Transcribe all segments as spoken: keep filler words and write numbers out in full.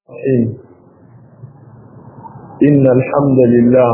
إيه. إن الحمد لله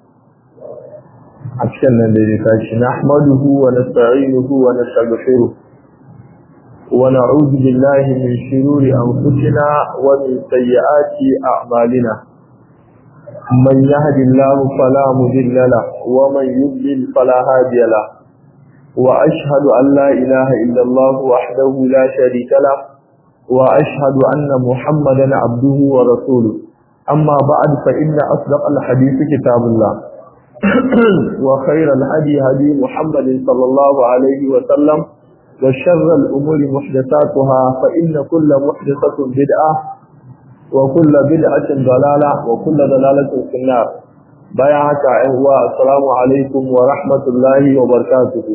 أكشن لذلك نحمده ونستعينه ونستغفره ونعوذ بالله من شرور أنفسنا ومن سيئات أعمالنا من يهد الله فلا مضل له ومن يضلل فلا هادي له وأشهد أن لا إله إلا الله وحده لا شريك له وأشهد أن محمدا عبده ورسوله أما بعد فإن أصدق الحديث كتاب الله وخير الهدي هدي محمد صلى الله عليه وسلم وشر الأمور محدثاتها فإن كل محدثة بدعة وكل بدعة ضلالة وكل ضلالة في النار بيعك السلام عليكم ورحمة الله وبركاته.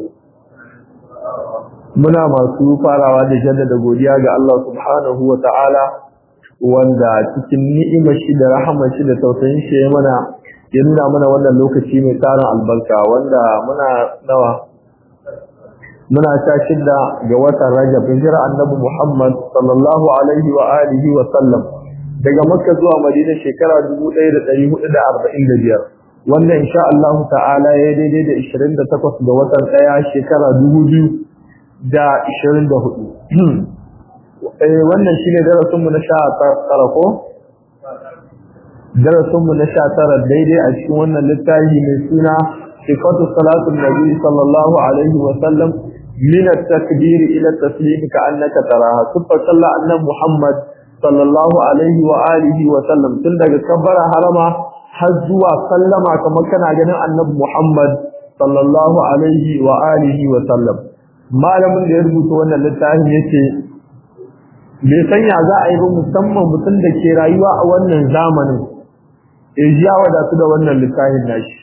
muna masu farawa da jaddada godiya ga Allah subhanahu wa ta'ala wanda cikin ni'imar shi da rahamar shi da tausayin shi ya mana ya nuna mana wannan lokaci mai tarin albarka wanda muna nawa muna ta shidda ga watan Rajab hijira annabi Muhammad sallallahu alaihi wa alihi wa sallam daga Makka zuwa Madina shekara dubu ɗaya da ɗari hudu da arba'in da biyar wanda insha Allah ta'ala ya daidai da ishirin da takwas ga watan ɗaya shekara dubu biyu da ishirin da hudu. Wannan shi ne darasinmu na sha tara ko? Darasinmu na sha tara daidai a cikin wannan littafi mai suna sifatu salatun nabi sallallahu alaihi wa sallam min at-takbir ila at-taslim ka annaka taraha. Sifar sallah annabi Muhammad sallallahu alaihi wa alihi wa sallam tun daga kabbara harama har zuwa sallama kamar kana ganin annabi Muhammad sallallahu alaihi wa alihi wa sallam. Malamin da ya rubuta wannan littafin yace bai sanya za a yi ba musamman mutum da ke rayuwa a wannan zamanin ya ji ya wadatu da wannan littafin nashi.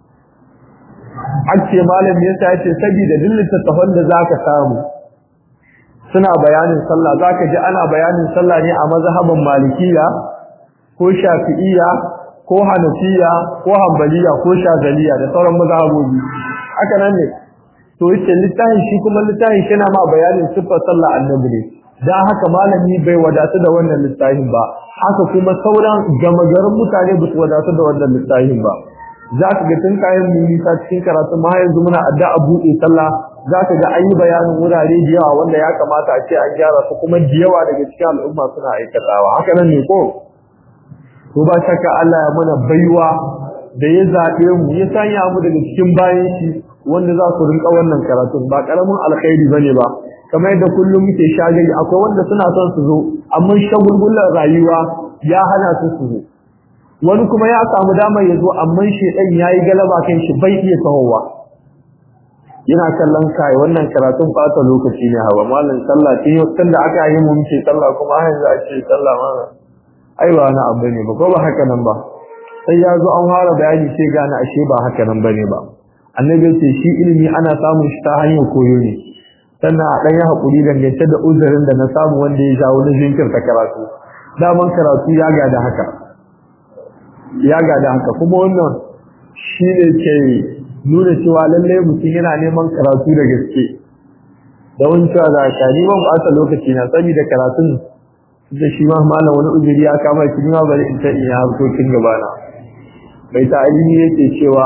Ake malamin yasa yace saboda duk littattafan da zaka samu suna bayanin sallah zaka ji ana bayanin sallah ne a mazhaban malikiya ko shafi'iyya ko hanafiya ko hanbaliya ko shazaliya da sauran mazhabobi haka nan ne. To yace littafin shi kuma littafin shi na ma bayanin sifar sallah annabi ne dan haka malami bai wadatu da wannan littafin ba haka kuma sauran gamagarin mutane ba su wadatu da wannan littafin ba. Zaka ga tun kayan muni ta cikin karatu ma yanzu muna addu'a buɗe sallah zaka ga an yi bayanin wurare da yawa wanda ya kamata a ce an gyara su kuma da yawa daga cikin al'umma suna aikatawa haka nan ne ko to ba shakka Allah ya mana baiwa da ya zabe mu ya sanya mu daga cikin bayan shi wanda za su rinka wannan karatun ba karamin alkhairi bane ba kamar yadda kullum muke shagari akwai wanda suna son su zo amma shagulgulan rayuwa ya hana su su zo wani kuma ya samu damar ya zo amma shedan yayi galaba kan shi bai iya tahowa yana kallon kai wannan karatun fata lokaci ne hawa mallan sallah ce tun da aka yi mu muke sallah kuma har yanzu a ce sallah ma ai ba na abu ne ba ko ba haka nan ba sai ya zo an fara bayani sai gane ashe ba haka nan bane ba annabi ce shi ilimi ana samun shi ta hanyar koyo ne sannan a ɗan yi haƙuri dangance da uzurin da na samu wanda ya jawo na jinkirta karatu daman karatu ya gada haka ya gada haka kuma wannan shi ne ke nuna cewa lallai mutum yana neman karatu da gaske da wani cewa za ka ni ban ɓata lokaci na sani da karatun da shi ma malam wani uzuri ya kama shi ma bari in ta ina harkokin gabana bai ta ilimi yake cewa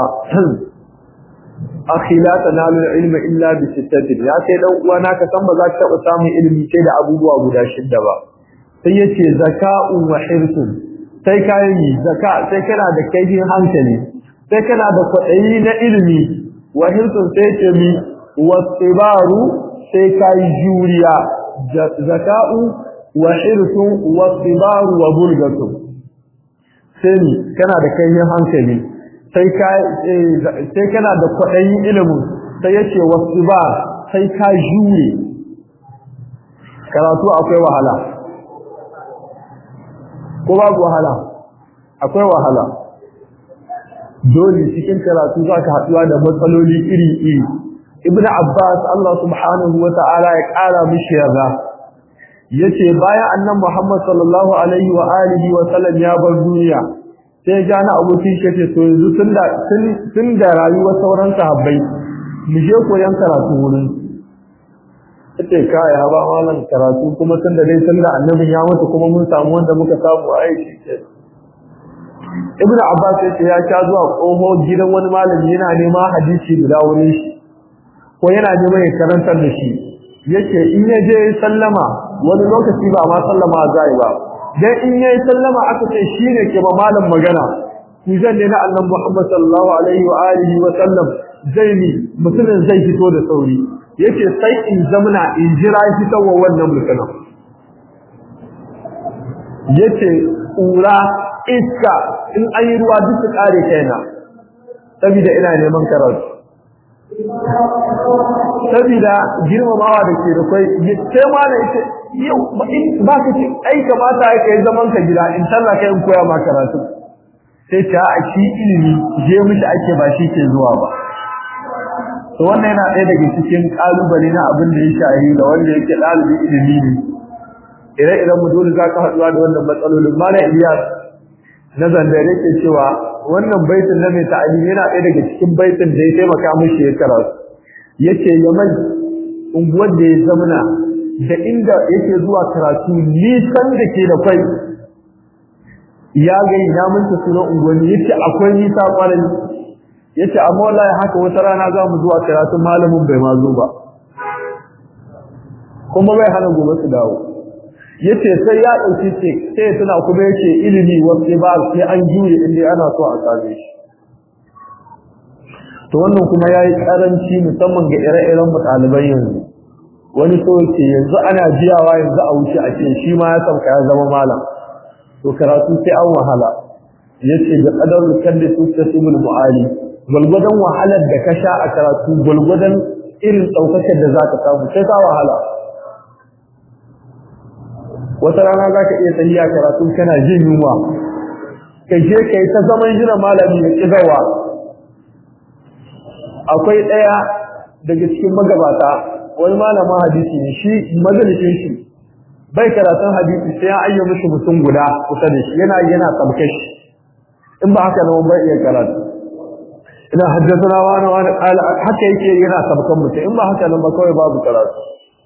akhi la tanalu ilma illa bi sittatin ya sai dan uwa naka san ba za ka taba samun ilimi sai da abubuwa guda shidda ba sai yace zaka'un wa hirsun sai kai zaka sai kana da kaifin hankali sai kana da kwadayi na ilimi wa hirsun sai ce mi wasibaru sai kai juriya zaka'u wa hirsun wasibaru wa bulgatu sai kana da kaifin hankali sai kana da kwaɗayin ilimin sai ya ce wasu ba sai ka jure karatu akwai wahala ko babu wahala akwai wahala dole cikin karatu za ka haɗuwa da matsaloli iri-iri ibn abbas Allah subhanahu wa ta'ala ya ƙara mishi yarda ya ce bayan annan muhammad sallallahu alaihi wa alihi wa sallam ya bar duniya sai gane abokin shi ce to yanzu tun da tun da rayuwar sauran sahabbai mu je koyan karatu wurin kace kai haba malam karatu kuma tun da dai tun da annabin ya mutu kuma mun samu wanda muka samu a aiki ce Ibn Abbas yace ya sha zuwa koho gidan wani malami yana nema hadisi guda wurin shi ko yana neman ya karantar da shi yace in ya je sallama wani lokaci ba ma sallama zai ba dan in yayi sallama aka ce shine ke ba malam magana ki zan ne na annabi Muhammad sallallahu alaihi wa alihi wa sallam zaini mutumin zai fito da sauri yace sai in zamana in jira fitowa wannan mutumin yace ura iska in ayi ruwa duk su kare kaina saboda ina neman karatu saboda girmamawa da ke da kai sai ma da ita yau ba ka ce ai kamata kai zaman ka gida in sallah kai in koya ma karatu sai ta a shi ilimi je mishi ake ba shi ke zuwa ba to wannan yana ɗaya daga cikin kalubale na abin da ya shahi da wanda yake ɗalibi ilimi ne ire-iren mu dole za ka haɗuwa da wannan matsalolin mala Iyas na zandare ke cewa wannan baitin na mai ta'alimi yana ɗaya daga cikin baitin da ya taimaka mishi ya karatu yace Yaman unguwar da ya zamana da inda yake zuwa karatu nisan da ke da kai ya ga ina mun ta sunan unguwanni yace akwai nisa kwarai yace amma wallahi haka wata rana za mu zuwa karatu malamin bai ma zo ba kuma bai hana gobe su dawo yace sai ya dauki ce sai tana kuma yace ilimi wasu ba sai an jure inda ana so a same shi to wannan kuma yayi karanci musamman ga ire-iren mutaliban yanzu wani so yake yanzu ana jiyawa yanzu a wuce a ce shi ma ya sauka ya zama malam to karatu sai an wahala yace da qadarul kalli tutasibul muali gulgudan wahalar da ka sha a karatu gulgudan irin daukakar da zaka samu sai ka wahala wata rana zaka iya tafiya karatu kana jin yunwa kai je kai ta zaman jira malami ya kidawa akwai daya daga cikin magabata wani malamin hadisi ne shi majalisin shi bai karatun hadisi sai ya ayyana mishi mutum guda kusa da shi yana yana sabke shi in ba haka nan bai iya karatu ina haddathana wani wani qala haka yake yana sabkan mutum in ba haka nan ba kawai babu karatu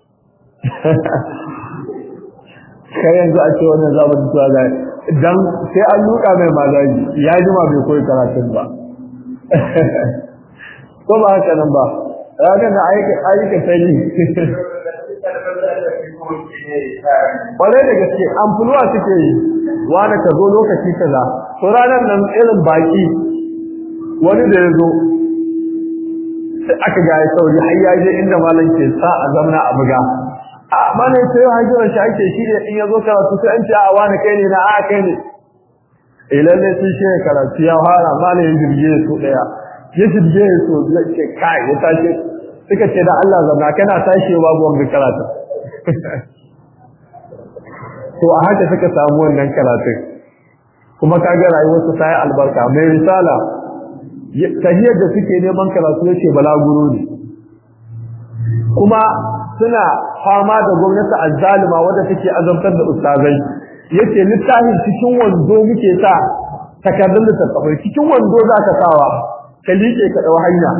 kai yanzu a ce wannan zamanin tuwa ga dan sai an luka mai magaji ya jima bai koyi karatun ba ko ba haka nan ba ranar da ayyuka ayyuka sai kwarai da gaske amfuluwa suke yi wani ka zo lokaci kaza to ranar nan irin baki wani da ya zo sai aka ga ya sauri har ya je inda malam ke sa a zamana a buga a malam sai ya hajjira shi ake shi ne in ya zo karatu sai an ce a wani kai ne na a kai ne eh lalle sun shi karatu ya fara malam ya jirge su daya ya jirge su ya ce kai ya tashi suka ce da Allah zama kana tashi babu wanga karatu to a haka suka samu wannan karatun kuma kaga rayuwar su sai albarka mai risala tahiyar da suke neman karatu yace balaguro ne kuma suna fama da gwamnati azzalima wadda take azabtar da ustazai yace littafin cikin wando muke sa takardun da tafai cikin wando zaka sawa ka liƙe ka dau hanya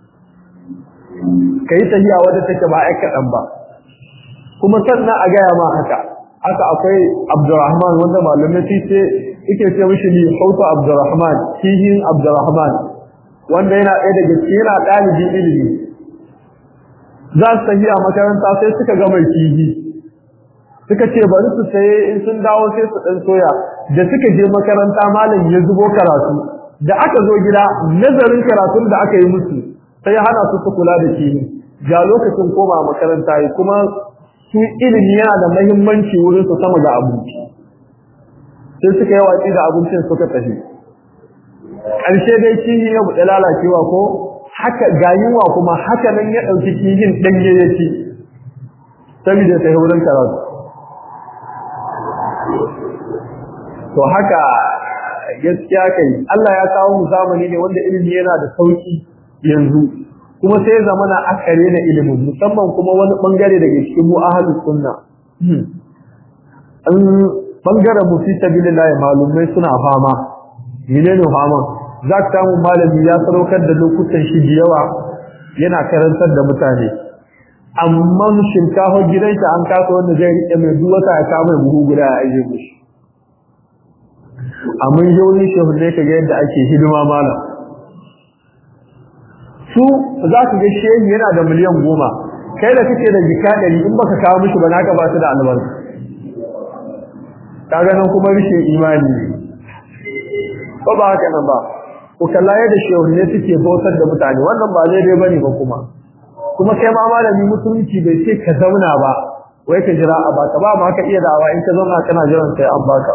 kai tahiya wadda take ba ai kadan ba kuma sannan a gaya ma haka haka akwai Abdurrahman wanda malamai ce yake ce mishi ni Hausa Abdurrahman kihin Abdurrahman wanda yana ɗaya daga cikin yana ɗalibi ilimi za su tafi a makaranta sai suka ga mai kihi suka ce bari su saye in sun dawo sai su ɗan soya da suka je makaranta malam ya zubo karatu da aka zo gida nazarin karatun da aka yi musu sai ya hana su su kula da kihi ga lokacin koma makaranta yi kuma su ilimi yana da muhimmanci wurin su sama ga abinci sai suka yi watsi da abincin suka tafi ƙarshe dai kihi ya buɗe lalacewa ko haka gayuwa kuma haka nan ya ɗauki kihin ɗanye ya ci saboda ta wurin karatu to haka gaskiya kai Allah ya kawo mu zamani ne wanda ilimi yana da sauki yanzu kuma sai zamana akare na ilimin musamman kuma wani bangare daga cikin mu ahlus sunna an bangaren mu fi sabilillah malumai suna fama menene fama zaka samu malami ya sadaukar da lokutan shi da yawa yana karantar da mutane amma shinkafa gidansa an kasa wanda zai rike mai duk wata ya kama buhu guda a aje mishi amma yawon shehu ne kaga yadda ake hidima mala su za ka ga shehu yana da miliyan goma kai da kake da jika ɗari in baka kawo mishi ba naka ba su da albarka kaga nan kuma rishin imani ba ba haka nan ba ko kalla yadda shehu ne suke bautar da mutane wannan ba zai dai bane ba kuma kuma kai ma malami musulunci bai ce ka zauna ba wai ka jira a baka ba ma ka iya dawa in ka zauna kana jiran sai an baka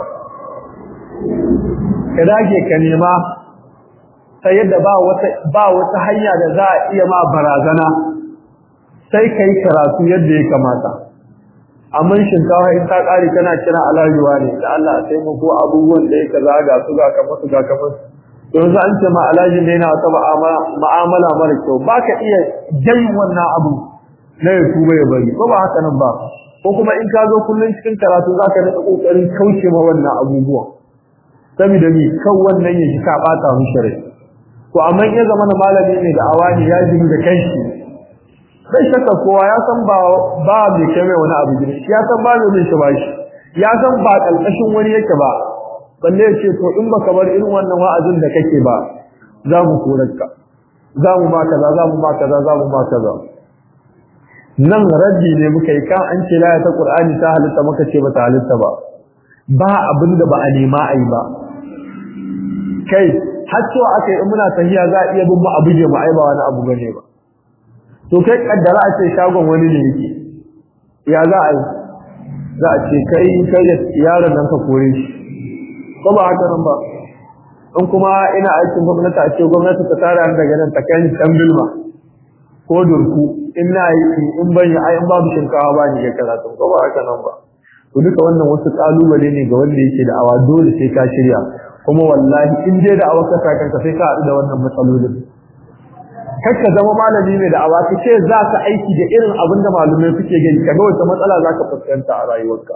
ka dage ka nema sai yadda ba wata ba wata hanya da za a iya ma barazana sai kai karatu yadda ya kamata amma shinkawa in ta kare kana kira alajuwa ne da Allah sai mu ko abubuwan da yake zaga su ga kamar su ga kamar yanzu an ce ma alajin da yana wata ma'amala mara kyau ba ka iya jayin wannan abu na ya tuba ya bari ko ba haka nan ba ko kuma in ka zo kullum cikin karatu za ka rika kokarin kauce ma wannan abubuwa saboda ni kan wannan ya ji ka bata mu shari'a to amma in ya zama na malami ne da awani ya ji da kanshi sai shakka kowa ya san ba ba mai kai mai wani abu gidi ya san ba mai shi ba shi ya san ba kalkashin wani yake ba balle ce to in baka bar irin wannan wa'azin da kake ba za mu korarka za mu ma kaza za mu ma kaza za mu ma kaza nan raddi ne muka yi kan an ce la ta qur'ani ta halitta muka ce ba ta halitta ba ba abinda ba a nema ai ba kai har cewa akai in muna tahiya za a iya bin mu abuje mu ai ba wani abu bane ba to kai kaddara a ce shagon wani ne yake ya za a yi za a ce kai kai da yaron nan ka kore shi ko ba haka nan ba in kuma ina aikin gwamnati a ce gwamnati ta tara ni daga nan ta kai ni Bilma ko Durku in na yi in ban yi ai in babu shinkawa ba ni ga karatu ko ba haka nan ba to duka wannan wasu kalubale ne ga wanda yake da awa dole sai ka shirya kuma wallahi in dai da awa ka saka kanka sai ka haɗu da wannan matsalolin kar ka zama malami mai da awa ka ce za ka aiki da irin abin da malumai suke gani kaga wata matsala za ka fuskanta a rayuwarka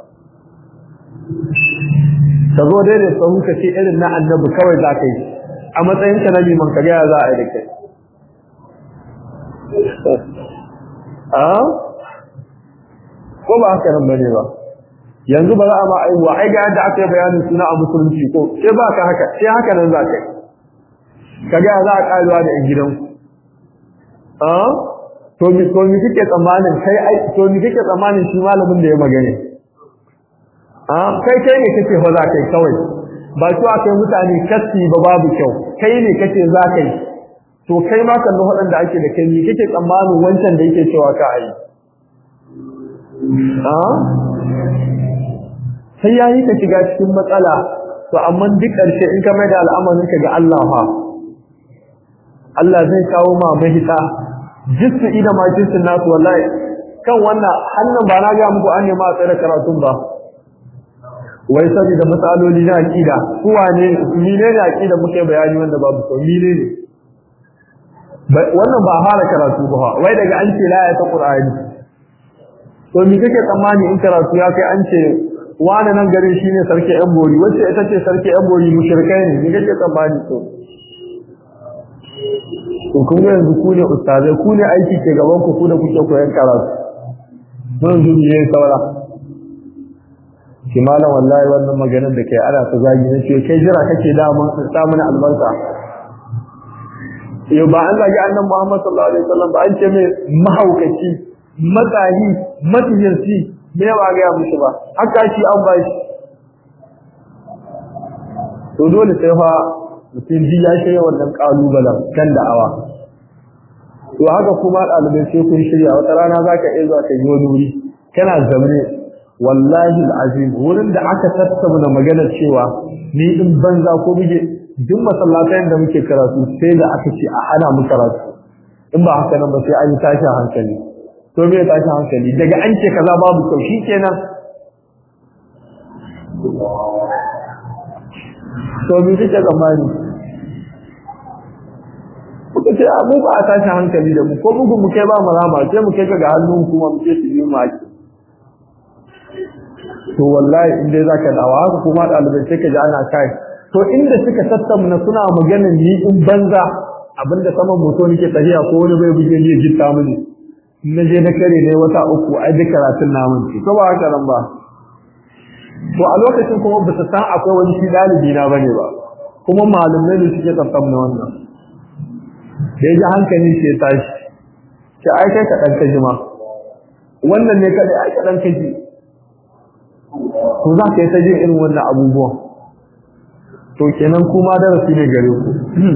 ka zo dai da sahu ka ce irin na annabi kawai za ka yi a matsayin ka na liman ka gaya za a yi da kai a ko ba haka nan bane ba yanzu ba za a ma aiwa ai ga yadda aka yi bayanin suna a musulunci ko sai ba ka haka sai haka nan za ka yi ka gaya za a ƙarewa da 'yan gidanku a to mi to mi kike tsammanin kai ai to mi kike tsammanin shi malamin da ya magane ah kai kai ne kake fa za kai kawai ba to akai mutane kasi ba babu kyau kai ne kake za kai to kai ma kan wadan da ake da kai ni kake tsammanin wancan da yake cewa ka ai ah sai yayi ka shiga cikin matsala to amma duk ƙarshe in ka mai da al'amarin ka ga Allah fa Allah zai kawo ma mahita jissu ida ma jissun nasu wallahi kan wannan hannun ba na ga muku an nema a tsare karatun ba wai saboda matsaloli na aqida su wane mine ne aqida muke bayani wanda babu to mine ne wannan ba fara karatu ba wai daga an ce la ta qur'ani to me kake tsammani in karatu ya kai an ce wani nan garin shine sarki yan bori wacce ita ce sarki yan bori mushrikai ne me kake tsammani to to kun ga yanzu ku ne ustazai ku ne aiki ke gaban ku ku da kuke koyon karatu mun zuwa ne saura shi malam wallahi wannan maganar da kai ana ta zagi ne ce kai jira kake da mun samu albarka yau ba an zagi annabi Muhammad sallallahu alaihi wasallam ba an ce mai mahaukaci matsahi matiyarci me ba ga mushi ba haka shi an ba shi to dole sai fa mutum ji ya shirya wannan kalubalen kan da'awa to haka kuma ɗalibai sai kun shirya wata rana zaka iya zuwa ka yi wani wuri kana zamne wallahi alazim wurin da aka tattauna magana cewa ni din banza ko bige duk masallatan da muke karatu sai da aka ce a hana mu karatu in ba haka nan ba sai an yi tashin hankali to me tashin hankali daga an ce kaza babu kyau shikenan to me kike zamani kuka ce abu ba a tashin hankali da mu ko bugu mu kai ba mu rama sai mu kai ga hannun kuma mu ce su yi mu ake to wallahi in dai zaka dawa haka kuma dalibai sai ka ji ana kai to inda suka tattauna suna maganar ni in banza abinda saman moto nake tafiya ko wani bai buge ni jitta mini na je na kare ne wata uku ai duk karatun namun ce ko ba haka nan ba to a lokacin kuma ba ta san akwai wani shi dalibi na bane ba kuma malumai ne suke tsaffam na wannan da yaji hankali shi ya tashi ce ai kai ka dan kaji ma wannan ne kada ai ka dan kaji ko za ka yi ta jin irin wannan abubuwan to kenan kuma darasi ne gare ku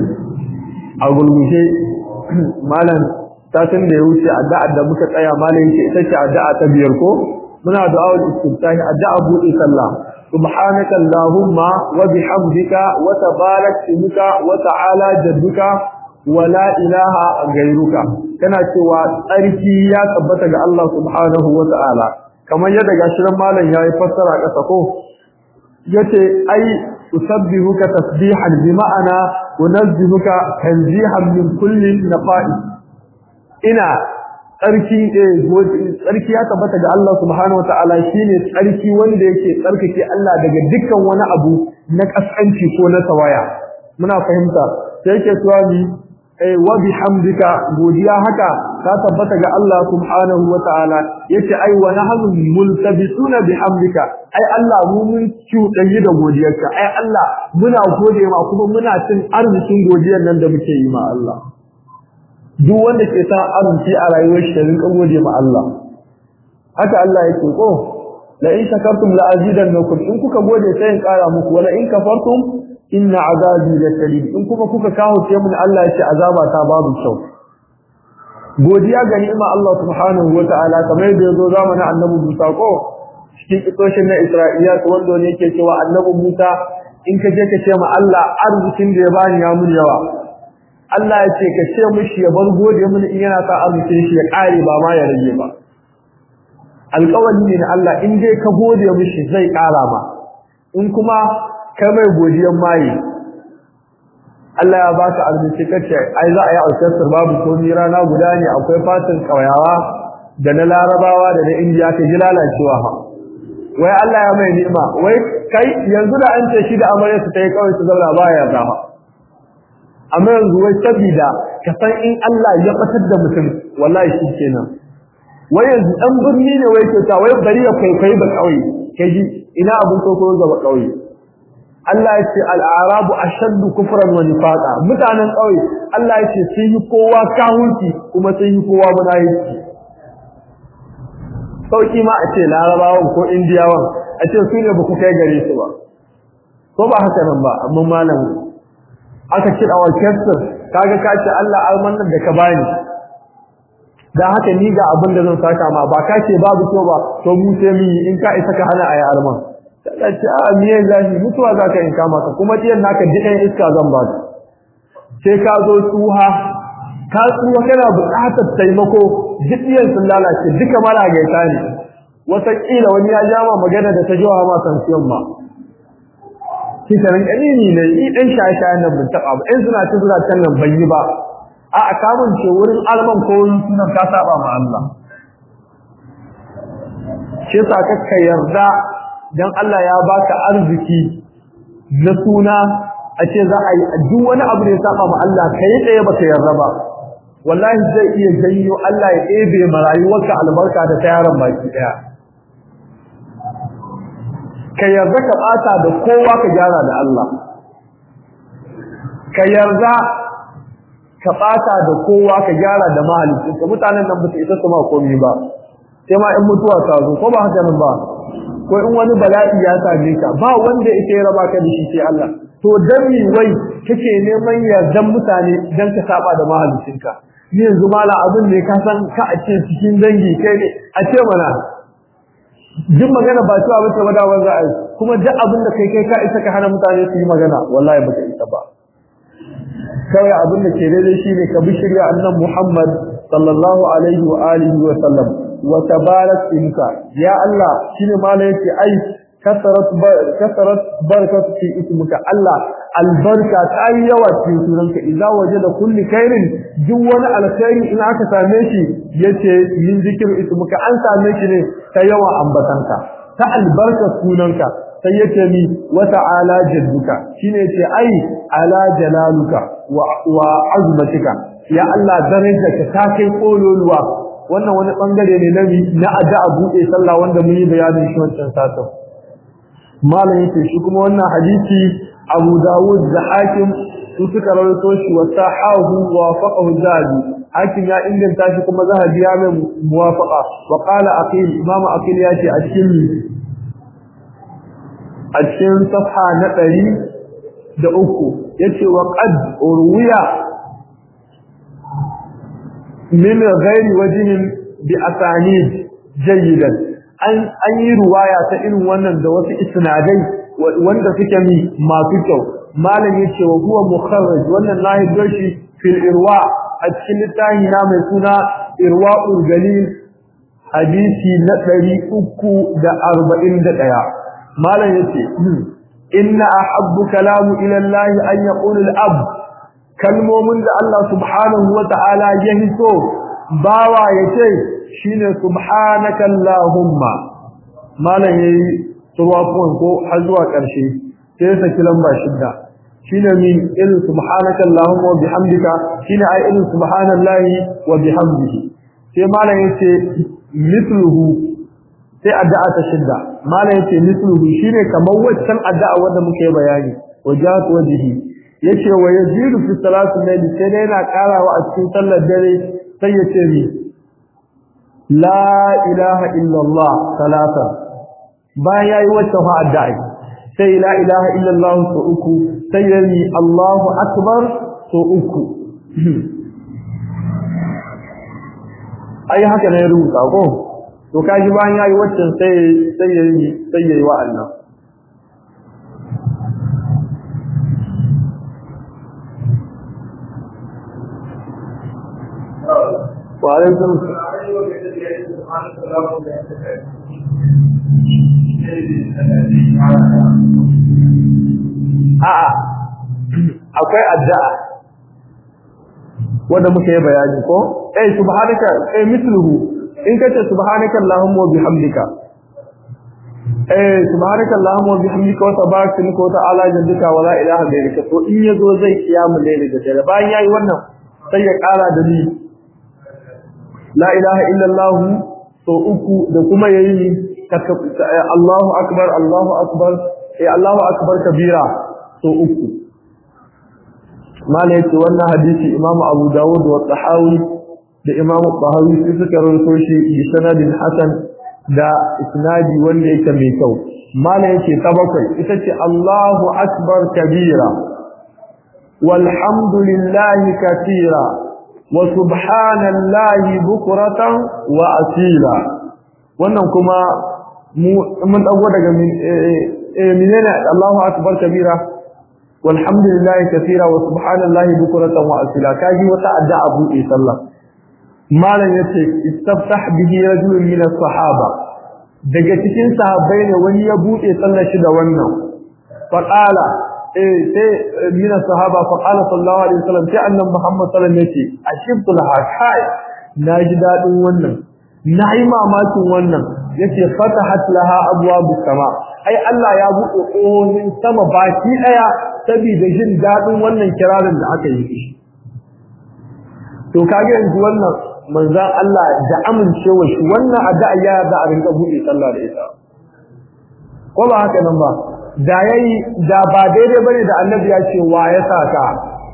a gulgushe malam satin da ya wuce addu'a da muka tsaya malam yake ita ce addu'a ta biyar ko muna du'a istiftahi addu'a buɗe sallah subhanaka allahumma wa bihamdika wa tabarak ismuka wa ta'ala jadduka wa la ilaha ghayruka kana cewa tsarki ya tabbata ga Allah subhanahu wa ta'ala kamar yadda gashirin malam yayi fassara kasa ko yace ai usabbihuka tasbihan bi ma'ana unazzihuka tanzihan min kulli naqa'is ina tsarki tsarki ya tabbata ga Allah subhanahu wataala shine tsarki wanda yake tsarkake Allah daga dukkan wani abu na kaskanci ko na tawaya muna fahimta sai yake cewa ni eh wa bihamdika godiya haka ta tabbata ga Allah subhanahu wataala yace ai wa nahnu multabisuna bihamdika ai Allah mu mun cuɗayi da godiyarka ai Allah muna gode ma kuma muna cin arzikin godiyar nan da muke yi ma Allah duk wanda ke sa arziki a rayuwar shi rinka gode ma Allah haka Allah yake ko la in shakartum la azidannakum in kuka gode sai in kara muku wala in kafartum inna azabi lashadid in kuma kuka kawo sai mun Allah yake azaba ta babu kyau godiya ga ni'ima Allah subhanahu wataala kamar da yazo zamanin annabi Musa ko cikin kitoshin na Isra'iliya wanda ne yake cewa annabi Musa in ka je ka ce ma Allah arzikin da ya bani ya mun yawa Allah ya ce ka ce mishi ya bar gode mun in yana sa arzikin shi ya kare ba ma ya rage ba alƙawari ne na Allah in dai ka gode mishi zai kara ma in kuma kai mai godiyan mai Allah ya baka arziki kace ai za a yi alƙasar babu komai rana guda ne akwai fatin kauyawa da na larabawa da na indiya ta ji lalacewa ha wai Allah ya mai ni'ima wai kai yanzu da an ce shi da amarya su tayi kawai su zauna ba ya zama amma yanzu wai sabida ka san in Allah ya fatar da mutum wallahi shi kenan wai yanzu dan birni ne wai ke ta wai bari ya kwaikwayi ba kauye kaji ina abun koko ga ba kauye Allah ya ce al-arabu ashaddu kufran wa nifaqa mutanen kauye Allah ya ce sun yi kowa kahunci kuma sun yi kowa munafiki sauki ma a ce larabawan ko indiyawan a ce su ne ba ku kai gare su ba ko ba haka nan ba amma malam aka ce a orchestra kaga ka ce Allah almanan da ka bani dan haka ni ga abin da zan saka ma ba ka ce babu ko ba to mu sai mu in ka isa ka hana ayi arman sai ce a miye zahi mutuwa zaka in kama ka kuma diyan naka didan iska zan ba ka sai ka zo tuha ka tsuwa kana buƙatar taimako diyan sun lalace duka mara gaita ne wata kila wani ya jama magana da ta jawa ma sansiyon ma kisaran kanini ne ni dan shashayen nan ban taba ba in suna ci suna can nan ban yi ba a a kamun ce wurin alman ko wurin sunan ka saba ma Allah shi yasa ka yarda dan Allah ya baka arziki na suna a ce za a yi duk wani abu da ya saba ma Allah kai tsaye baka yarda ba wallahi zai iya janyo Allah ya ɗebe ma rayuwarka albarka da ta yaran baki daya ka yarda ka bata da kowa ka gyara da Allah ka yarda ka bata da kowa ka gyara da mahalicin ka mutanen nan ba su isa su ma komai ba sai ma in mutuwa ta zo ko ba haka nan ba ko in wani bala'i ya same ka ba wanda yake raba ka da shi sai Allah to dan mi wai kake neman yardan mutane dan ka saba da mahalicin ka ni yanzu mala abin ne ka san ka a ce cikin dangi kai ne a ce mana duk magana ba cewa bace ba da wanda ai kuma duk abin da kai kai ka isa ka hana mutane su yi magana wallahi baka isa ba kawai abin da ke daidai shine ka bi shirya annabi Muhammad sallallahu alaihi wa alihi wa sallam wa tabarak inka ya Allah shine mala yake ai kasarat kasarat barakatu fi ismika Allah albarka ta yi yawa cikin sunanka idza wajada kulli khairin duk wani alkhairi in aka same shi yace min zikru ismuka an same shi ne ta yawa ambatanka ta albarka sunanka sai yace ni wa ta'ala jadduka shine yace ai ala jalaluka wa wa azmatika ya Allah darajarka ta kai kololuwa wannan wani bangare ne na na addu'a buɗe sallah wanda mun yi bayanin shi wancan satin malam yake shi kuma wannan hadisi Abu Dawud da Hakim su suka rawaito shi wa sahahu wa faqahu zabi Hakim ya inganta shi kuma Zahabi ya mai muwafaqa wa qala Aqil Imam Aqil ya ce a cikin a cikin safha na ɗari da uku yace wa qad urwiya min ghairi wajhin bi asanid jayyidan an an yi ruwaya ta irin wannan da wasu isnadai wanda suke mi masu kyau malam yace wa huwa mukharraj wannan lahi doshi fil irwa a cikin littafi na mai suna irwaul galil hadisi na ɗari uku da arba'in da ɗaya malam yace inna ahabbu kalamu ila Allah an yaqul al-ab kalmomin da Allah subhanahu wa ta'ala ya hiso bawa yace shine subhanaka allahumma malam yayi turwafon ko har zuwa ƙarshe sai sa kilan ba shidda shine min irin subhanaka allahumma wa bihamdika shine ai irin subhanallahi wa bihamdihi sai malam yace mithluhu sai addu'a ta shidda malam yace mithluhu shine kamar waccan addu'a wanda muke bayani wajhat wajhi yace wa yajidu fi salati layli sai dai yana karawa a cikin sallar dare sai yace ni la ilaha illa allah salata bayan yayi waccan addu'a sai la ilaha illa allah so uku sai yayi allahu akbar so uku ai haka ne rubuta ko to kaji bayan yayi waccan sai sai yayi sai yayi wa Allah wa alaikum a'a akwai addu'a wanda muke bayani ko eh subhanaka eh mithluhu in kace subhanaka allahumma wa bihamdika eh subhanaka allahumma wa bihamdika wa tabarakta wa ta'ala jaddaka wa la ilaha ghayrika to in yazo zai kiyamu laili da dare bayan yayi wannan sai ya kara da ni la ilaha illa allah to uku da kuma yayi Allahu akbar Allahu akbar eh Allahu akbar kabira to uku mala yace wannan hadisi Imam Abu Dawud wa Tahawi da Imam Tahawi su suka rawaito shi bi sanadin hasan da isnadi wanda yake mai kyau mala yace ta bakwai ita ce Allahu akbar kabira walhamdulillahi katira wa subhanallahi bukratan wa asila wannan kuma mu mun dago daga eh menene Allahu akbar kabira walhamdulillahi kathira wa subhanallahi bukratan wa asila kaji wata addu'a buɗe sallah malan yace istaftah bihi rajulun min as-sahaba daga cikin sahabbai ne wani ya buɗe sallar shi da wannan fa qala eh sai min as-sahaba fa qala sallallahu alaihi wasallam sai annabi Muhammad sallallahu alaihi wasallam yace ashibtul hakai naji dadin wannan nayi mamakin wannan yace fatahat laha abwabus sama ai Allah ya buɗe ƙofofin sama baki daya saboda jin dadin wannan kirarin da aka yi shi to kage yanzu wannan manzon Allah da amincewa shi wannan addu'a ya da a rinka buɗe sallah da ita ko ba haka nan ba da yayi da ba daidai bane da annabi ya ce wa ya saka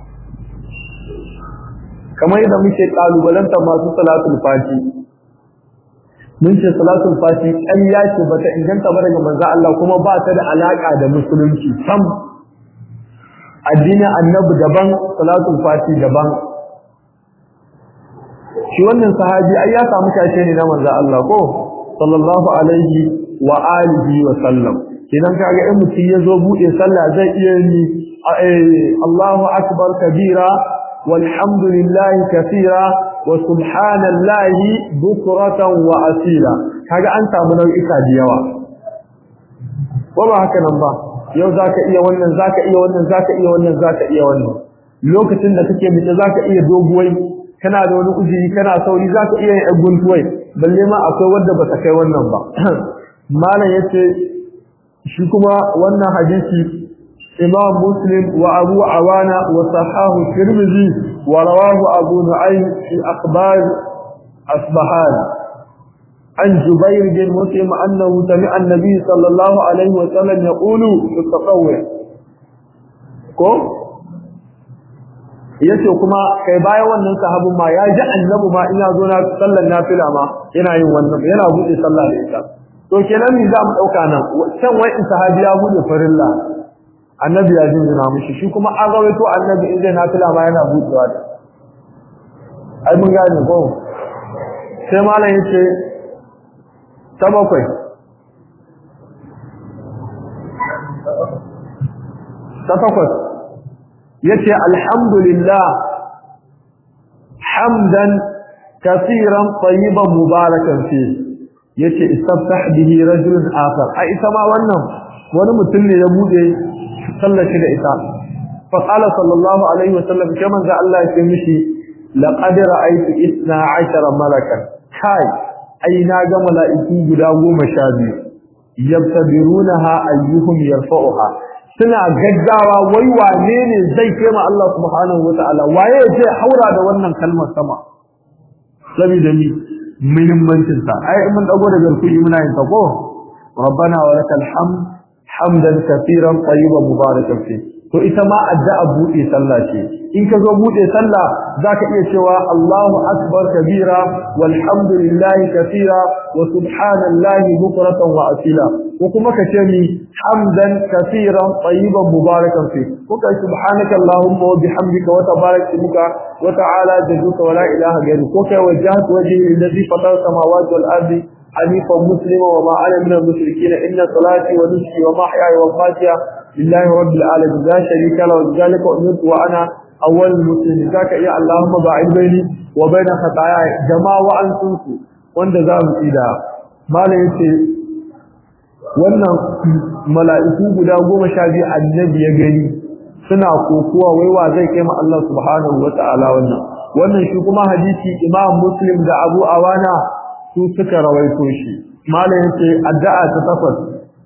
kamar yadda muke kalubalanta masu salatul fati mun ce salatul fati ƙarya ce bata inganta ba daga manzo Allah kuma ba ta da alaka da musulunci sam addinin annabi daban salatul fati daban shi wannan sahabi ai ya samu kace ne na manzo Allah ko sallallahu alaihi wa alihi wa sallam kidan kaga in mutum yazo bude sallah zai iya ni Allahu akbar kabira walhamdulillahi kathira wa subhanallahi bukratan wa asila kaga an samu nau'ika da yawa ko ba haka nan ba yau zaka iya wannan zaka iya wannan zaka iya wannan zaka iya wannan lokacin da kake mace zaka iya doguwai kana da wani uzuri kana sauri zaka iya yin guntuwai balle ma akwai wanda ba ta kai wannan ba malam yace shi kuma wannan hadisi Imam Muslim wa Abu Awana wa sahahu Tirmidhi wa rawahu Abu Nu'aym fi akhbar asbahan an jubair bin muslim annahu sami'a an-nabi sallallahu alaihi wa sallam yaqulu fi at-tatawwu ko yace kuma kai bayan wannan sahabin ma ya ji annabi ma ina zo na sallar nafila ma yana yin wannan yana bude sallah da ita to kenan me za mu dauka nan can wai in sahabi ya bude farilla annabi ya ji na mushi shi kuma an rawaito annabi in zai nafila ma yana budewa da ai mun gane ko sai malam yace ta bakwai ta takwas yace alhamdulillah hamdan kaseeran tayyiban mubarakan fi yace istaftah bihi rajulun akhar ai ita ma wannan wani mutum ne ya bude sallar shi da ita fa qala sallallahu alaihi wasallam kaman ga Allah ya ce mishi laqad ra'aytu isna ashara malakan kai ai na ga mala'iku guda goma sha biyu yabtabirunaha ayyuhum yarfa'uha suna gaggawa wai wane ne zai kai ma Allah subhanahu wataala waye zai haura da wannan kalmar sama saboda ni muhimmancin ta ai mun dago da garkuyi muna yin ta ko rabbana wa lakal hamd hamdan kaseeran tayyiban mubarakan fi to ita ma addu'a bude sallah ce in ka zo bude sallah zaka iya cewa Allahu akbar kabira walhamdulillahi kaseera wa subhanallahi bukratan wa asila ko kuma ka ce ni hamdan kaseeran tayyiban mubarakan fi ko ka subhanaka allahumma wa bihamdika wa tabarak ismuka wa ta'ala jadduka wa la ilaha ghayruka ko kai wajhatu wajhi alladhi fatara samawati wal ardi حنيفا مسلما وما أنا من المشركين إن صلاتي ونسكي ومحياي ومماتي لله رب العالمين لا شريك له وبذلك أمرت وأنا أول المسلمين ذاك يا اللهم باعد بيني وبين خطاياي جماعة وأنتم وأنت ذا مسيدا ما ليس wannan mala'iku guda goma sha biyu annabi ya gani suna kokuwa waiwa zai kai ma Allah subhanahu wata'ala wannan wannan shi kuma hadisi Imam Muslim da Abu Awana su suka rawaito shi malam yace addu'a ta takwas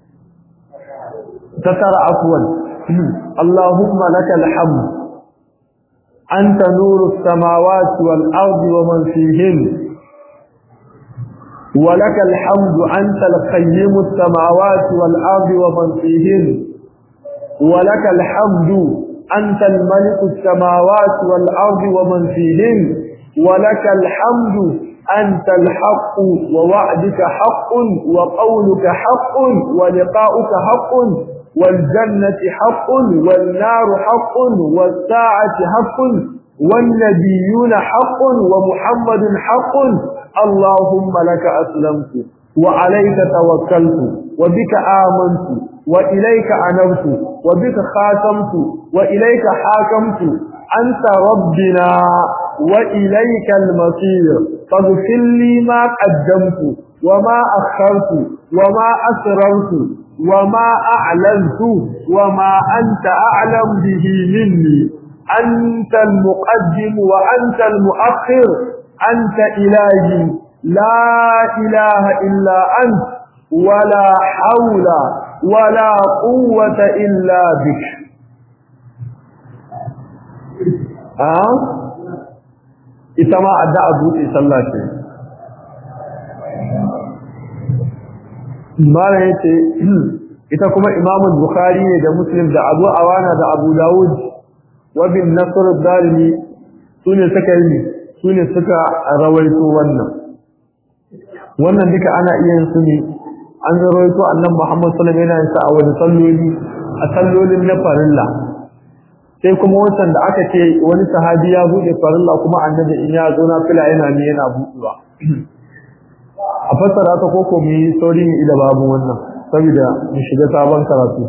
ta tara afwan Allahumma lakal hamd anta nurus samawati wal ardi wa man fihin wa lakal hamd anta al qayyimus samawati wal ardi wa man fihin wa lakal hamd anta al malikus samawati wal ardi wa man fihin wa lakal hamd أنت الحق ووعدك حق وقولك حق ولقاؤك حق والجنة حق والنار حق والساعة حق والنبيون حق ومحمد حق اللهم لك أسلمت وعليك توكلت وبك آمنت وإليك أنبت وبك خاتمت وإليك حاكمت أنت ربنا وإليك المصير فاغفر لي ما قدمت وما أخرت وما أسررت وما أعلنت وما أنت أعلم به مني أنت المقدم وأنت المؤخر أنت إلهي لا إله إلا أنت ولا حول ولا قوة إلا بك آه ita ma addu'a buɗe sallah ce mala yace ita kuma Imam Bukhari ne da Muslim da Abu Awana da Abu Dawud wa bin Nasr ad-Darimi sune suka yi sune suka rawaito wannan wannan duka ana iya yin su ne an rawaito annabi Muhammad sallallahu alaihi wasallam yana yin sa a wani salloli a sallolin na farilla sai kuma wancan da aka ce wani sahabi ya bude farilla kuma annabi in ya zo na fila yana ne yana buɗewa a fassara ta koko mu yi sauri mu ida babu wannan saboda mu shiga sabon karatu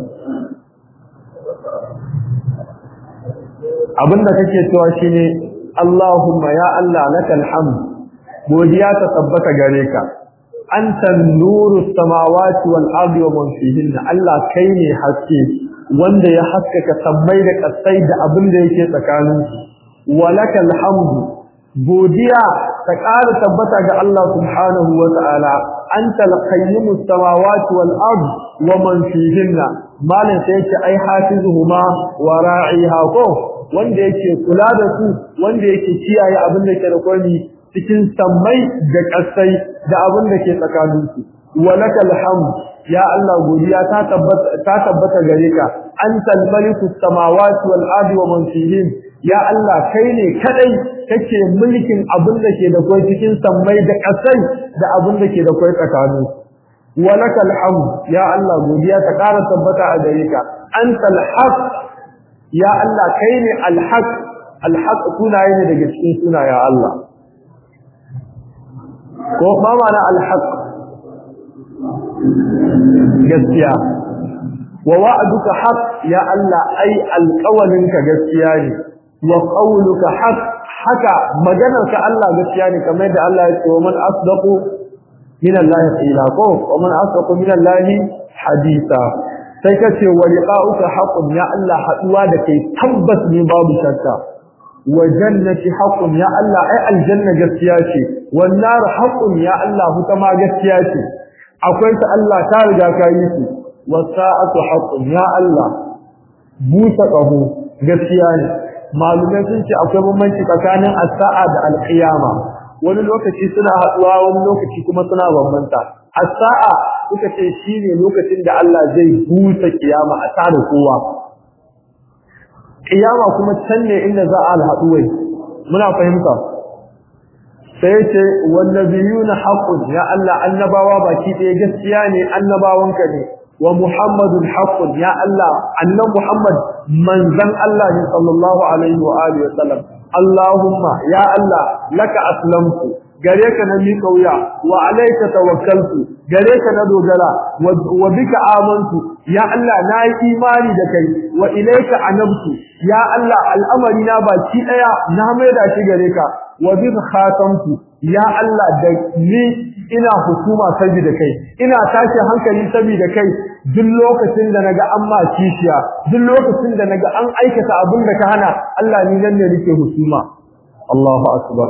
abinda kake cewa shine Allahumma ya Allah lakal hamd godiya ta tabbata gare ka anta nuru samawati wal ardi wa man fihinna Allah kai ne haske wanda ya haskaka sammai da kasai da abin da yake tsakanin su walakal hamdu godiya ta ƙara tabbata ga Allah subhanahu wa ta'ala anta al-qayyimus samawati wal ard wa man fihinna malan sai yake ai hafizuhuma wa ra'iha ko wanda yake kula da su wanda yake kiyaye abin da ke da kwani cikin sammai da ƙasai da abin da ke tsakaninsu walakal hamd ya Allah godiya ta tabbata ta tabbata gare ka antal malikus samawati wal ardi wa man fihin ya Allah kai ne kadai kake mulkin abin da ke da kai cikin sammai da ƙasai da abin da ke da kai tsakaninsu walakal hamd ya Allah godiya ta ƙara tabbata a gare ka antal haq ya Allah kai ne al haq al haq sunaye ne daga cikin sunayen Allah ko ma ma'ana al haq gaskiya wa wa'duka haq ya Allah ai alqawlinka gaskiya ne wa qawluka haq haka maganarka Allah gaskiya ne kamar da Allah ya ce wa man asdaqu min Allah qila ko wa man asdaqu min Allah haditha sai kace wa liqa'uka haqqun ya Allah haduwa da kai tabbas ne babu shakka wa jannati haqqun ya Allah ai aljanna gaskiya ce wan nar haqqun ya Allah hutama gaskiya ce akwai ta Allah ta riga ka yi su wasa'atu haqqun ya Allah busa qahu gaskiya ne malumai sun ce akwai bambanci tsakanin as-sa'a da al-qiyama wani lokaci suna haduwa wani lokaci kuma suna bambanta as-sa'a suka ce shine lokacin da Allah zai busa kiyama a tare kowa kiyama kuma can ne inda za a haɗu wai muna fahimta sai ce wannabiyuna haqqun ya Allah annabawa baki ɗaya gaskiya ne annabawanka ne wa muhammadun haqqun ya Allah annan muhammad manzan Allah ne sallallahu alaihi wa alihi wasallam allahumma ya Allah laka aslamtu gare ka na miƙa wuya wa alayka tawakkaltu gare ka na dogara wa bika amantu ya Allah na yi imani da kai wa ilayka anabtu ya Allah al'amari na baki ɗaya na maida shi gare ka wa bi khatamtu ya Allah da ni ina hukuma saboda kai ina tashi hankali saboda kai duk lokacin da naga an ma kishiya duk lokacin da naga an aikata abin da ka hana Allah ni nan ne nake hukuma Allahu akbar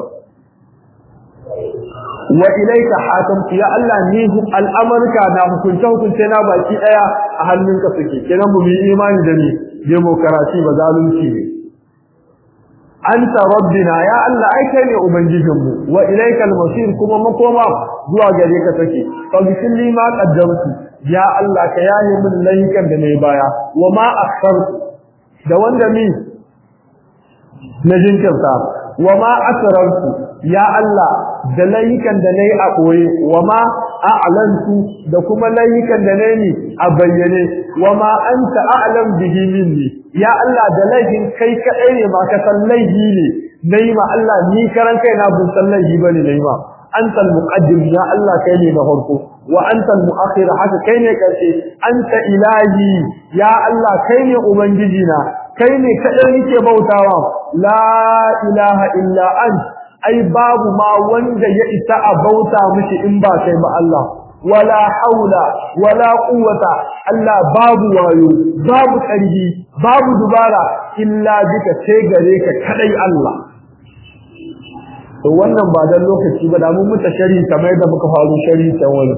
wa ilayka hakamtu ya Allah ni al'amarka na hukunta hukunce na baki daya a hannunka suke kenan mu yi imani da ni demokarasi ba zalunci ne anta rabbina ya Allah ai kai ne ubangijinmu wa ilaykal masir kuma makoma zuwa gare ka take fa bisilli ma qaddamtu ya Allah ka yaye min layukan da nayi baya wa ma akhartu da wanda mi na jinkirta wa ma asrartu ya Allah da layukan da nayi a koye wa ma a'lantu da kuma layukan da nayi a bayyane wa ma anta a'lam bihi minni ya Allah da laifin kai kadai ne ba ka san laifi ne nayi ma Allah ni karan kai na bin san laifi bane nayi ma antal muqaddim ya Allah kai ne na farko wa antal muakhir haka kai ne karshe anta ilahi ya Allah kai ne ubangiji na kai ne kadai nake bautawa la ilaha illa ant ai babu ma wanda ya isa a bauta mishi in ba kai ba Allah wala haula wala quwwata Allah babu wayo babu karfi babu dubara illa bika sai gare ka kadai Allah to wannan ba dan lokaci ba da mun muta shari kamar da muka faru shari ta wani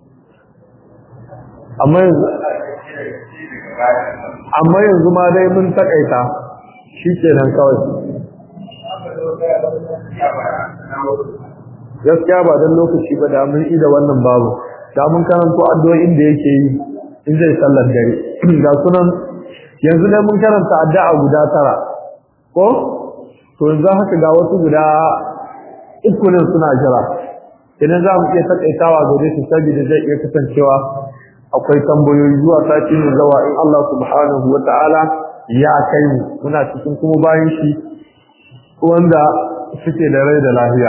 amma amma yanzu ma dai mun takaita shikenan kawai gaskiya ba dan lokaci ba da mun ida wannan babu da mun karanto addu'o'in da yake yi in zai sallar dare ga sunan yanzu ne mun karanta addu'a guda tara ko to yanzu haka ga wasu guda uku ne suna jira idan za mu iya takaitawa gare su saboda zai iya kasancewa akwai tambayoyi zuwa sati ne zawa in Allah subhanahu wataala ya kai mu muna cikin kuma bayan shi wanda suke da rai da lafiya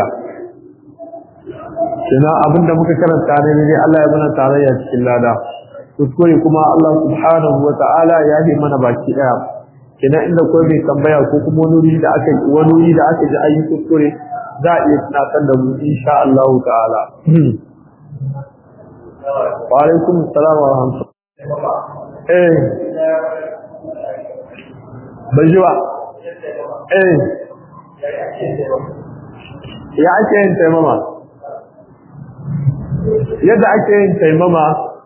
ina abinda muka karanta ne Allah ya bana tarayya cikin lada kuskure kuma Allah subhanahu wataala ya yi mana baki daya kina inda ko mai tambaya ko kuma wani da aka wani wuri da aka ji ayi kuskure za a iya tunatar da mu insha Allah ta'ala wa alaikum assalam wa rahmatullahi eh bajuwa eh ya ake yin taimama yadda ake yin taimama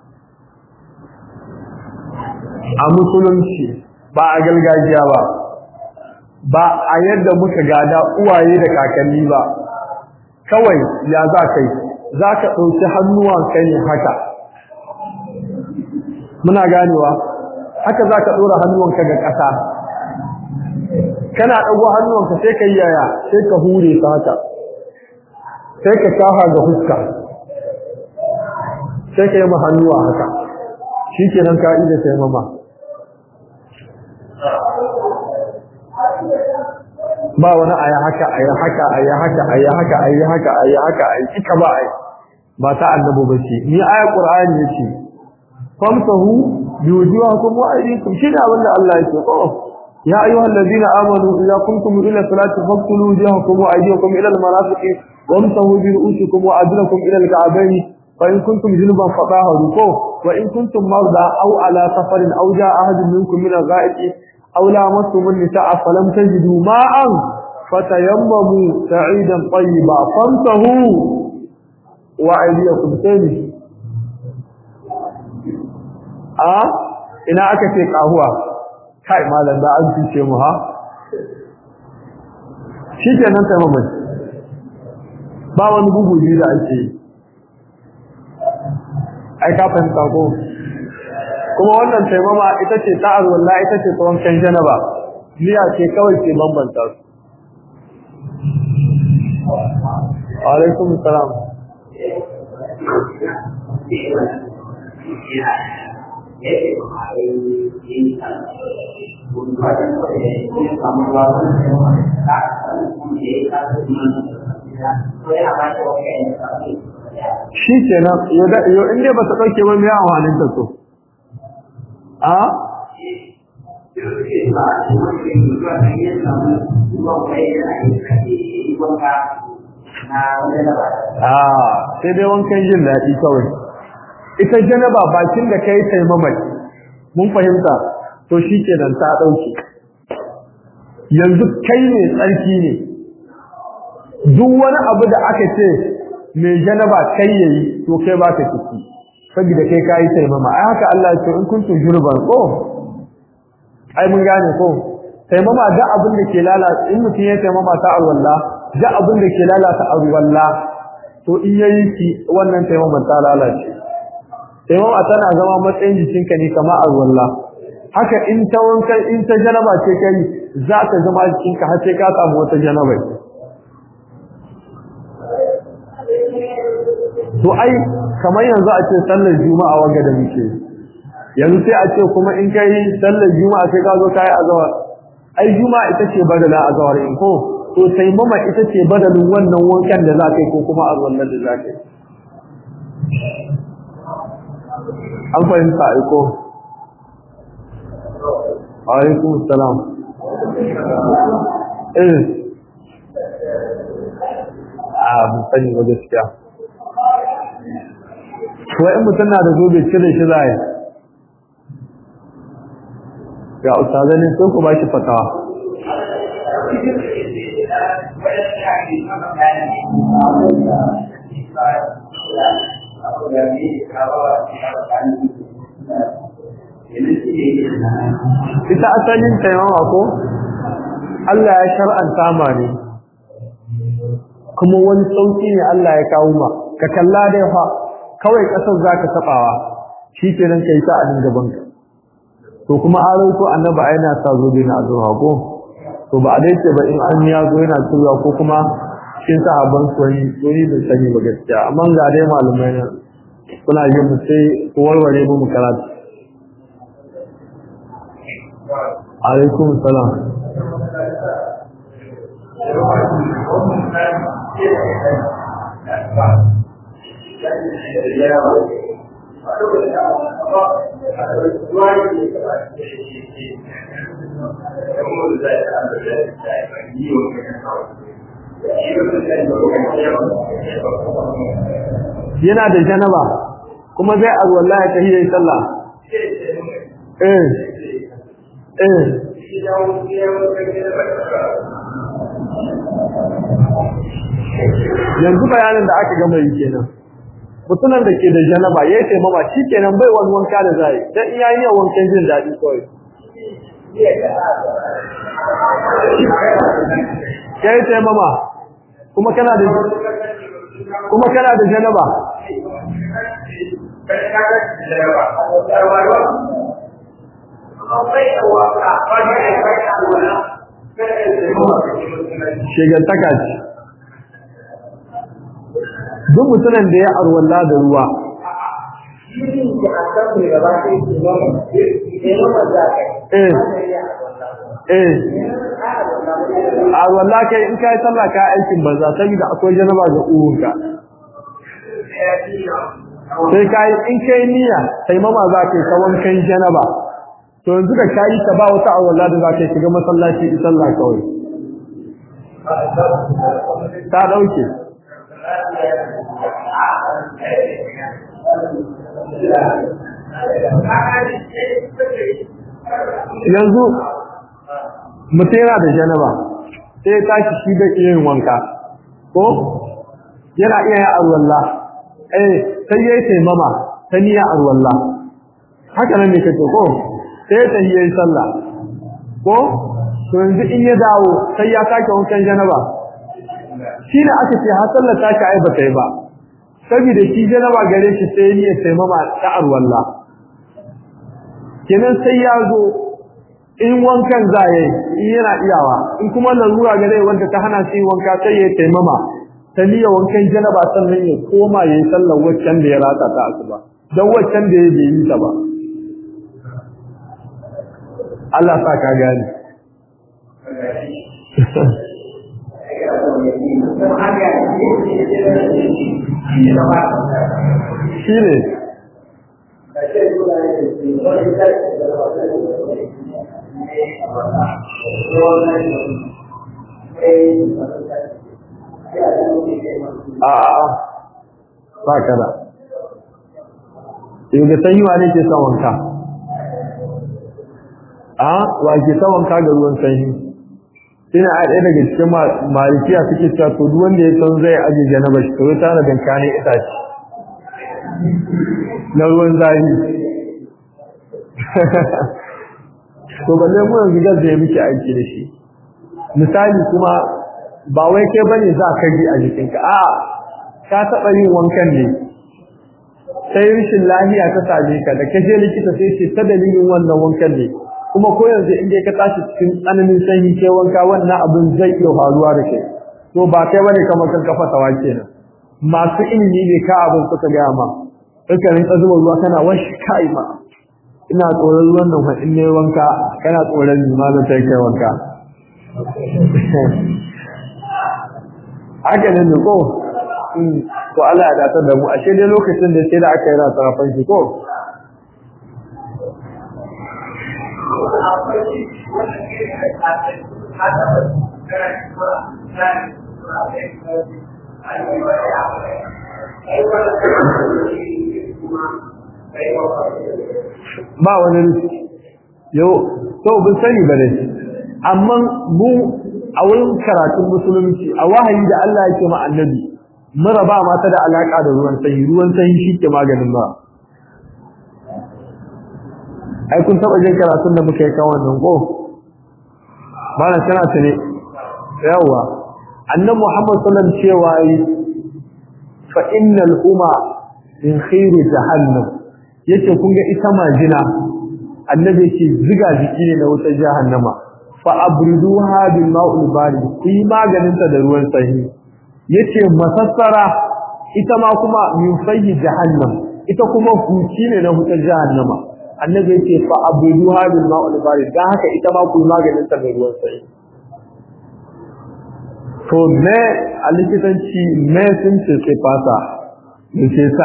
a musulunci ba a gargajiya ba ba a yadda muka gada uwaye da kakanni ba kawai ya za kai za ka ɗauki hannuwanka ne haka muna ganewa haka za ka ɗora hannuwanka ga ƙasa kana ɗago hannuwanka sai ka yi yaya sai ka hure ta haka sai ka shafa ga fuska sai ka yi ma hannuwa haka shi ke nan ka'ida sai mama ba wani a yi haka a yi haka a yi haka a yi haka a yi haka a yi haka a yi cika ba a yi ba ta annabu ba ce ni aya ƙur'ani ya ce famsahu bi wujuhakum wa aydikum shi ne abinda Allah ya ce ko ya ayyuhal ladina amanu idza kuntum ila salati faghsilu wujuhakum wa aydiyakum ila al-marafiqi wamsahu bi ru'usikum wa arjulakum ila al-ka'bayn fa in kuntum junuban fatahharu ko wa in kuntum marda aw ala safarin aw jaa ahadun minkum min al-gha'iti aw lamastum an-nisaa falam tajidu ma'an fatayammamu sa'idan tayyiba famsahu wa aydiyakum tani a ina aka ce kahuwa kai malam da an fice mu ha shikenan sai mamai ba wani bugu ji da ake ai ka fahimta ko kuma wannan taimama ita ce ta'ar wallahi ita ce tsawon kan janaba niyya ce kawai ke bambanta su alaikum salam shi kenan yau inda ba ta ɗauke ba mai awanin ta so a? a sai dai wankan jin daɗi kawai ita janaba bakin da ka yi taimamai mun fahimta to shi kenan ta ɗauke yanzu kai ne tsarki ne duk wani abu da aka ce mai janaba kai yayi to kai ba ka ciki saboda kai kai taimama ai haka Allah ya ce in kuntum jurban ko ai mun gane ko taimama da abin da ke lalata in mutum ya taimama ta alwala da abin da ke lalata alwala to in yayi ki wannan taimama ta lalace taimama tana zama matsayin jikinka ne kamar alwala haka in ta wanka in ta janaba ce kai za ta zama jikinka har sai ka samu wata janaba to ai kamar yanzu a ce sallar juma'a wanga da muke yanzu sai a ce kuma in kai sallar juma'a sai ka zo kai azawar ai juma'a ita ce badala azawar in ko to sai mama ita ce badalin wannan wankan da za ka yi ko kuma azwallan da za ka yi an fahimta ai ko alaikum salam eh a mun sani ba gaskiya ko in mutum na da zobe cire shi zai ga ustaza ne sai ku ba shi fatawa ita asalin taimama ko Allah ya shar'anta ma ne kuma wani sauki ne Allah ya kawo ma ka kalla dai fa kawai kasar zaka tabawa shikenan kai ta adin gaban ka to kuma arai ko annabi ayina sa zobe na azura ko to ba dai ce ba in an ya zo yana tura ko kuma cikin sahabban soyi soyi da sani ba gaskiya amma ga dai malumai ne suna yin mu sai ko warware mu karatu alaikum salam yana da janaba kuma zai a wallahi ta hiyar sallah eh eh yanzu bayanin da aka gama yi kenan mutumin da ke da janaba yayi taimama shikenan bai wani wanka da zai dan iya yi wankan jin dadi kawai yayi taimama kuma kana da kuma kana da janaba shegantaka ce duk mutumin da ya arwalla da ruwa eh eh arwalla kai in kai sallah ka aikin banza saboda akwai janaba ga uwanka sai kai in kai niyya sai mama za ka yi kawan kai janaba to yanzu da kai ta ba wata arwalla da za ka shiga masallaci in sallah kawai ta dauke yanzu mutum yana da janaba sai ya tashi shi da yin wanka ko yana iya yin arwalla eh sai ya yi taimama ta niyya arwalla haka nan ne kace ko sai ta yi sallah ko to yanzu in ya dawo sai ya sake wankan janaba shi ne aka ce har sallar ta ka ai ba ta yi ba saboda shi janaba gare shi sai ya taimama ta arwalla kenan sai ya zo in wankan za yi in yana iyawa in kuma lalura gare wanda ta hana shi wanka sai ya taimama ta niyya wankan janaba sannan ya koma ya yi sallar waccan da ya rata ta asuba don waccan da ya bai yi ta ba Allah sa ka gani shi ne a'a ba kada yau da sanyi wa ne ke son wanka a wa ke son wanka ga ruwan sanyi ina a ɗaya daga cikin malikiya suke cewa to duk wanda ya san zai aje janaba shi to ta na dankane itace na ruwan zafi to balle mu yanzu gaza ya miki aiki da shi misali kuma ba wai kai bane za ka ji a jikinka a ka taɓa yin wankan ne sai rishin lafiya ta same ka da kaje likita sai ce ta dalilin wannan wankan ne kuma ko yanzu in dai ka tashi cikin tsananin sanyi ke wanka wannan abin zai iya faruwa da kai to ba kai bane kamar kan kafa tawa kenan masu ilimi ne ka abin suka ga ma suka rinka zuba ruwa kana washi kai ma ina tsoron ruwan nan fa in ne wanka kana tsoron ni ma zan kai wanka haka ne ko to Allah ya dace da mu ashe dai lokacin da sai da aka yi ra sarafan shi ko ba wani yau to bin sani bane amma mu a wurin karatun musulunci a wahayi da Allah yake ma annabi mara ba mata da alaka da ruwan sanyi ruwan sanyi shi ke maganin ba ai kun taba jin karatun da muka yi kan wannan ko ba na sana ta ne yawa annabi Muhammad sallallahu alaihi wasallam cewa fa innal umma min khairi jahannam yace kun ga ita majina annabi ce ziga jiki ne na wutar jahannama fa abriduha bil ma'ul barid ku maganin ta da ruwan sanyi yace masassara ita ma kuma min sayyi jahannam ita kuma huci ne na wutar jahannama annabi yace fa abriduha bil ma'ul barid dan haka ita ma ku maganin ta da ruwan sanyi to me a likitanci me sun ce sai fata ne ce sa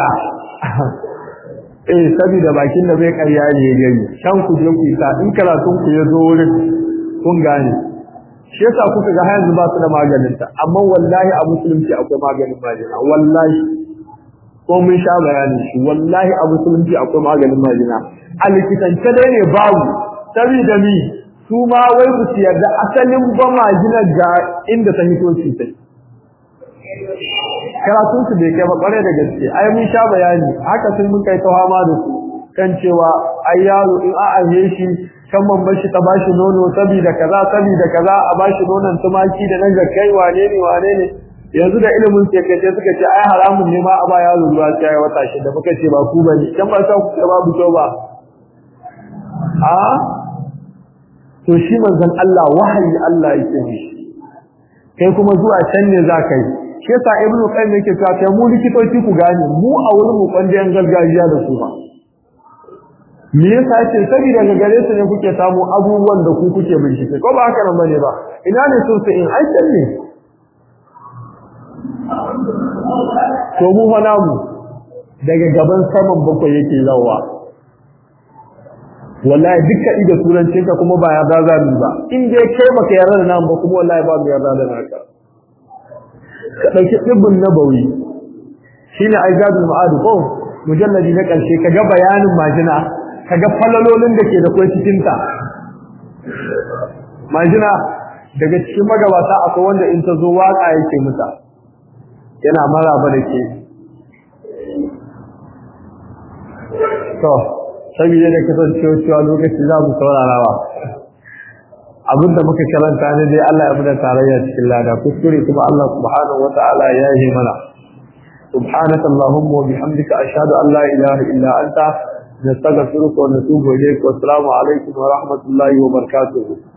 eh saboda bakin da bai karya ne ya gani shan ku je ku ta in karatun ku ya zo wurin kun gane shi yasa kuka ga yanzu ba su da maganin ta amma wallahi a musulunci akwai maganin majina wallahi ko mun sha bayanin shi wallahi a musulunci akwai maganin majina a likitance dai ne babu saboda mi su ma wai ku yarda asalin ba majina ga inda ta hito ci sai karatun su bai kai ba kware da gaske ai mun sha bayani haka sun mun kai tawama da su kan cewa ai yaro in a aje shi kan mamman shi ta bashi nono saboda kaza saboda kaza a bashi nonon tumaki da nan ga kai wane ne wane ne yanzu da ilimin sai kace suka ce ai haramun ne ma a ba yaro ruwa sai ya wata shi da muka ce ba ku bane dan ba sa ku ce babu to ba a to shi manzon Allah wahayi Allah yake mishi kai kuma zuwa can ne za ka yi shi yasa ibnu qayyim yake cewa kai mu likitoci ku gane mu a wurin mu kwandiyan gargajiya da su ba me yasa ce saboda daga gare su ne kuke samu abubuwan da ku kuke bincike ko ba haka nan bane ba ina ne sun sai in aikin ne to mu fa namu daga gaban saman bakwai yake zawa wallahi dukkan ida turancin ka kuma ba ya zaza ni ba in dai kai baka yarda da nan ba kuma wallahi ba mu yarda da naka ka dauki ibn nabawi shine aizadul ma'ad ko mujalladi na karshe kaga bayanin majina kaga falalolin da ke da kai cikin ta majina daga cikin magabata akwai wanda in ta zo waka yake muta yana maraba da ke to saboda da kasancewa cewa lokaci za mu saurarawa abinda muka karanta ne dai Allah ya muna tarayya cikin lada kuskure kuma Allah subhanahu wataala ya yi mana subhanaka allahumma wa bihamdika ashhadu an la ilaha illa anta nastaghfiruka wa natubu ilayk wa assalamu alaikum wa rahmatullahi wa barakatuh